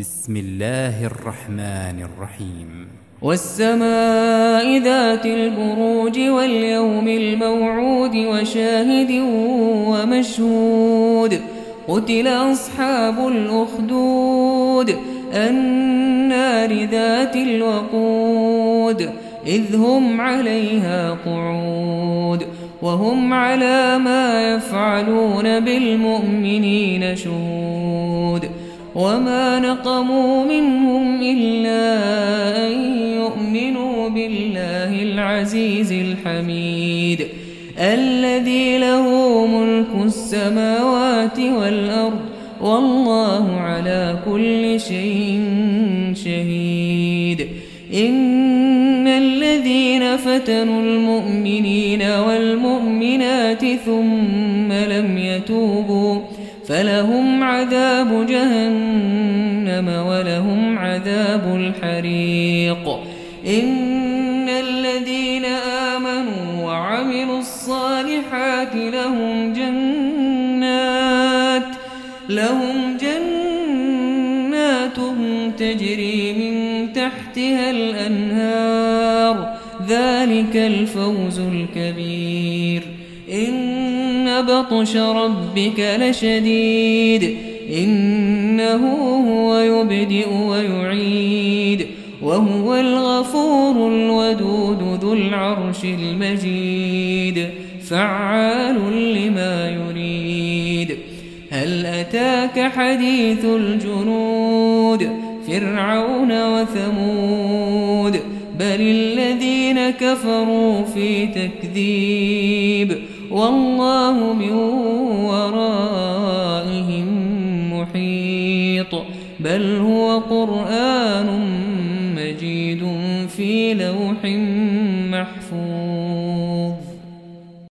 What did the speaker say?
بسم الله الرحمن الرحيم. والسماء ذات البروج واليوم الموعود وشاهد ومشهود قتل أصحاب الأخدود النار ذات الوقود إذ هم عليها قعود وهم على ما يفعلون بالمؤمنين شهود وما نقموا منهم إلا أن يؤمنوا بالله العزيز الحميد الذي له ملك السماوات والأرض والله على كل شيء شهيد. إن الذين فتنوا المؤمنين والمؤمنات ثم لم يتوبوا فلهم عذاب جهنم ولهم عذاب الحريق. إن الذين آمنوا وعملوا الصالحات لهم جنات تجري من تحتها الأنهار ذلك الفوز الكبير. إن بطش ربك لشديد إنه هو يبدئ ويعيد وهو الغفور الودود ذو العرش المجيد فعال لما يريد. هل أتاك حديث الجنود فرعون وثمود بل الذين كفروا في تكذيب والله من ورائهم محيط بل هو قرآن مجيد في لوح محفوظ.